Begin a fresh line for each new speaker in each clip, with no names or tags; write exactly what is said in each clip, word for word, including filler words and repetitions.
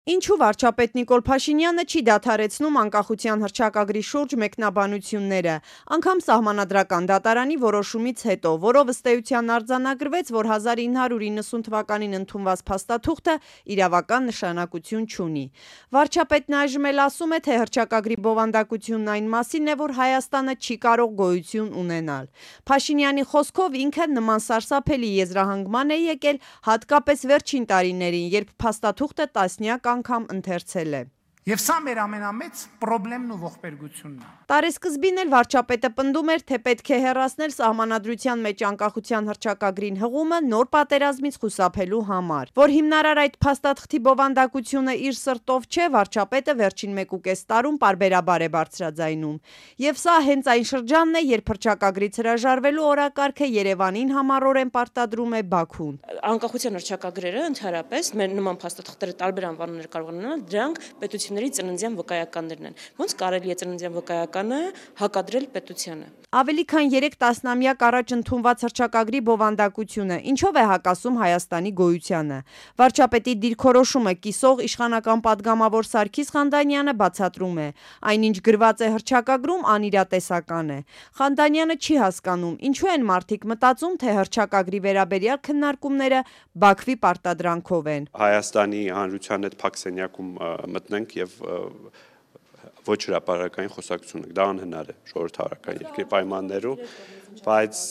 Ինչու վարչապետ Նիկոլ Փաշինյանը չի դադարեցնում անկախության հռչակագրի շուրջ մեկնաբանությունները, անգամ Սահմանադրական դատարանի որոշումից հետո, որով ըստ էության արձանագրվեց, որ հազար ինը հարյուր իննսուն թվականին ընդունված փաստաթուղթը իրավական նշանակություն չունի։ Վարչապետն այժմ էլ ասում է, թե հռչակագրի բովանդակությունն այն մասին է, որ Հայաստանը չի կարող գոյություն ունենալ։ Փաշինյանի խոսքով ինքը նման սարսափելի եզրահանգման է եկել հատկապես վերջին տարիներին, երբ փաստաթուղթը տասնյակ անգամ ընթերցել է։
Եվ սա մեր ամենամեծ պրոբլեմն ու ողբերգությունն է։
Տարեսկզբին էլ վարչապետը պնդում էր, թե պետք է հեռացնել Սահմանադրության մեջ անկախության հռչակագրին հղումը նոր պատերազմից խուսափելու համար։ Որ հիմնարար այդ փաստաթղթի բովանդակությունը իր սրտով չէ, վարչապետը վերջին մեկ ու կես տարում պարբերաբար է բարձրաձայնում։ Եվ սա հենց այն շրջանն է, երբ հռչակագրից հրաժարվելու օրակարգը Երևանին համառորեն պարտադրում է Բաքուն։
Անկախության հռչակագրերը ընդհանրապես մեր նման փաստաթղթերը տարբեր անվանումներ կարող են ունենալ, դրանք պետությունների ծննդյան վկայականներն են։ Ոնց կարելի է ծննդյան վկայականը հակադրել պետությանը։
Ավելի քան երեք տասնամյակ առաջ ընդունված հռչակագրի բովանդակությունը ինչով է հակասում Հայաստանի գոյությանը։ Վարչապետի դիրքորոշումը կիսող իշխանական падգամավոր Սարգիս Խանդանյանը բացատրում է. այնինչ գրված է հռչակագրում, անիրատեսական է։ Խանդանյանը չի հասկանում, ինչու են մարդիկ մտածում, թե հռչակագրի վերաբերյալ քննարկումները Բաքվի պարտադրանքով են։
Հայաստանի հանրության հետ փակ սենյակում մտնենք եւ ոչ հրապարակային խոսակցություն, դա անհնար է ժողովրդավարական երկրի պայմաններում, բայց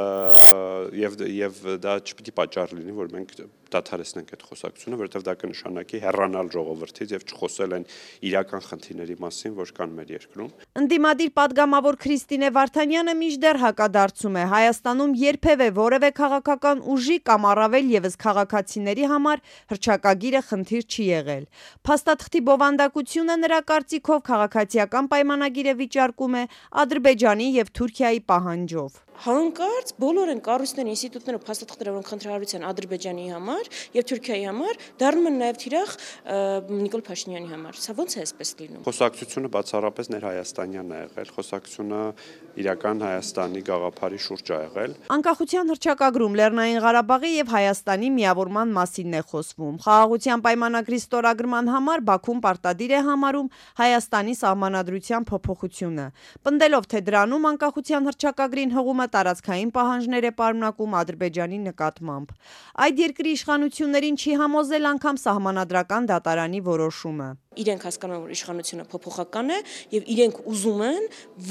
եւ եւ դա չպիտի պատճառ լինի, որ մենք դադարեցնենք այդ խոսակցությունը, որովհետեւ դա կնշանակի հեռանալ ժողովրդից եւ չխոսել այն իրական խնդիրների մասին, որ կան մեր երկրում։
Ընդդիմադիր падգամավոր Քրիստինե Վարդանյանը մինչդեռ հակադարձում է. Հայաստանում երբևէ որևէ քաղաքական ուժի կամ առավել եւս քաղաքացիների համար հռչակագիրը խնդիր չի եղել։ Փաստաթղթի բովանդակությունը նրա կարծիքով քաղաքացիական պայմանագիրը վիճարկում է Ադրբեջանի եւ Թուրքիայի պահանջով։
Հանկարծ բոլոր են կառույցները, ինստիտուտները, փաստաթղթերը, որոնք խնդրահարության Ադրբեջանի համար եւ Թուրքիայի համար, դառնում են նաեւ թիրախ Նիկոլ Փաշինյանի համար։ Սա ո՞նց է այսպես լինում։
Խոսակցությունը բացառապես ներհայաստանյան է եղել, խոսակցությունը իրական Հայաստանի գաղափարի շուրջ է եղել։
Անկախության հռչակագրում Լեռնային Ղարաբաղի եւ Հայաստանի միավորման մասին է խոսվում։ Խաղաղության պայմանագրի ստորագրման համար Բաքուն պարտադիր է համարում Հայաստանի սահմանադրության փոփոխությունը, պնդելով, թե դրանում անկախության հռչակագրին հղումը տարածքային պահանջներ է պարունակում Ադրբեջանի նկատմամբ։ Այդ երկրի իշխանություններին չի համոզել անգամ Սահմանադրական դատարանի որոշումը։
Իրենք հասկանում են, որ իշխանությունը փոփոխական է եւ իրենք ուզում են,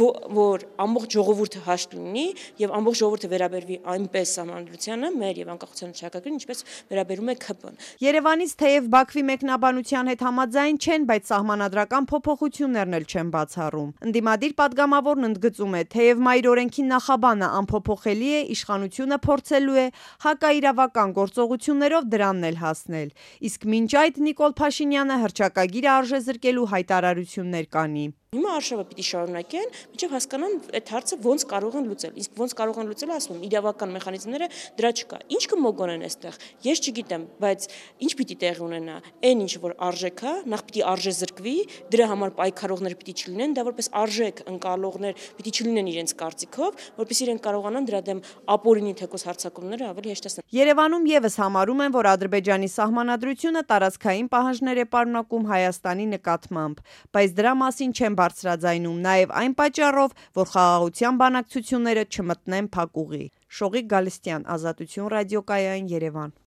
որ ամբողջ ժողովուրդը հաշտ լինի եւ ամբողջ ժողովուրդը վերաբերվի այնպես Սահմանադրությանը, մեր եւ անկախության հռչակագրին, ինչպես վերաբերում է ՔՊ-ն։
Երևանից թեև Բաքվի մեկնաբանության հետ համաձայն չեն, բայց սահմանադրական փոփոխություններն էլ չեն բացառում։ Ընդդիմադիր падգամավորն ընդգծում է, թեև մայր օրենքի նախաբանը անփոփոխելի է, իշխանությունը փորձելու է հակաիրավական գործողություններով դրանն էլ հասնել։ Իսկ մինչ այդ Նիկոլ Փաշինյանը հռչակագիրը արժեզրկելու հայտարարություններ կանի։
Հիմա արշավը պիտի շարունակեն, մինչև հասկանան այդ հարցը ոնց կարող են լուծել։ Իսկ ոնց կարող են լուծել, ասում եմ, իրավական մեխանիզմները դրա չկա։ Ինչ կմոգոնեն այստեղ, ես չգիտեմ, բայց ինչ պիտի տեղի ունենա։ Այն ինչ որ արժեք է, նախ պիտի արժեզրկվի, դրա համար պայքարողներ պիտի չլինեն, դա որպես արժեք ընկալողներ պիտի չլինեն իրենց կարծիքով, որպես իրենք կարողանան դրա դեմ ապօրինի թեկոս հարձակումները ավելի հեշտացնել։
Երևանում եւս համարում են, որ Ադրբեջանի սահմանադրությունը տարածքային պահանջներ է պարունակում Հայաստանի նկատմամբ, բայց դրա մասին չեն բարձրաձայնում նաև այն պատճառով, որ խաղաղության բանակցությունները չմտնեն փակուղի։ Շողիկ Գալստյան, Ազատություն ռադիոկայան, Երևան։